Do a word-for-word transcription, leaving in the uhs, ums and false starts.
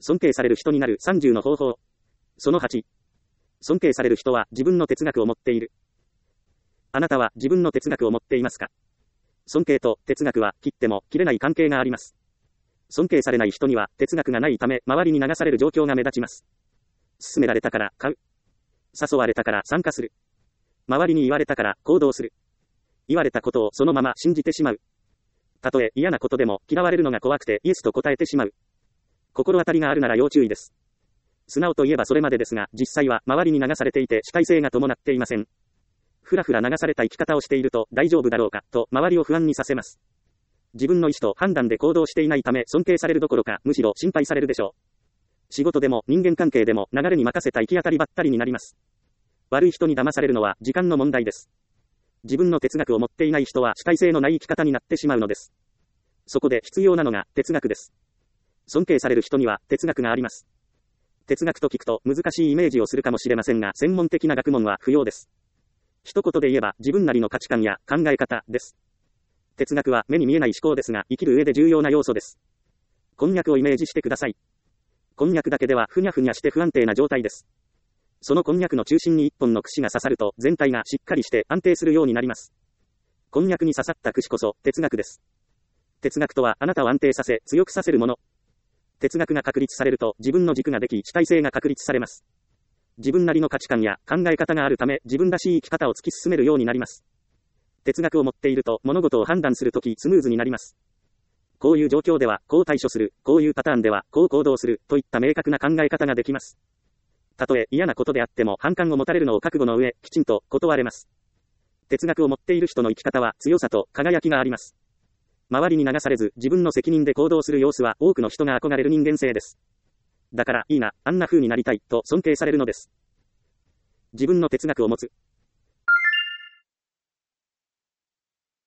尊敬される人になるさんじゅうの方法。そのはち。尊敬される人は自分の哲学を持っている。あなたは自分の哲学を持っていますか？尊敬と哲学は切っても切れない関係があります。尊敬されない人には哲学がないため周りに流される状況が目立ちます。勧められたから買う。誘われたから参加する。周りに言われたから行動する。言われたことをそのまま信じてしまう。たとえ嫌なことでも嫌われるのが怖くてイエスと答えてしまう。心当たりがあるなら要注意です。素直といえばそれまでですが、実際は周りに流されていて主体性が伴っていません。ふらふら流された生き方をしていると大丈夫だろうかと周りを不安にさせます。自分の意思と判断で行動していないため尊敬されるどころかむしろ心配されるでしょう。仕事でも人間関係でも流れに任せた行き当たりばったりになります。悪い人に騙されるのは時間の問題です。自分の哲学を持っていない人は主体性のない生き方になってしまうのです。そこで必要なのが哲学です。尊敬される人には哲学があります。哲学と聞くと難しいイメージをするかもしれませんが、専門的な学問は不要です。一言で言えば自分なりの価値観や考え方です。哲学は目に見えない思考ですが生きる上で重要な要素です。こんにゃくをイメージしてください。こんにゃくだけではふにゃふにゃして不安定な状態です。そのこんにゃくの中心に一本の串が刺さると全体がしっかりして安定するようになります。こんにゃくに刺さった串こそ哲学です。哲学とはあなたを安定させ強くさせるもの。哲学が確立されると自分の軸ができ主体性が確立されます。自分なりの価値観や考え方があるため自分らしい生き方を突き進めるようになります。哲学を持っていると物事を判断するときスムーズになります。こういう状況ではこう対処する、こういうパターンではこう行動するといった明確な考え方ができます。たとえ嫌なことであっても反感を持たれるのを覚悟の上、きちんと断れます。哲学を持っている人の生き方は強さと輝きがあります。周りに流されず自分の責任で行動する様子は多くの人が憧れる人間性です。だからいいな、あんな風になりたいと尊敬されるのです。自分の哲学を持つ。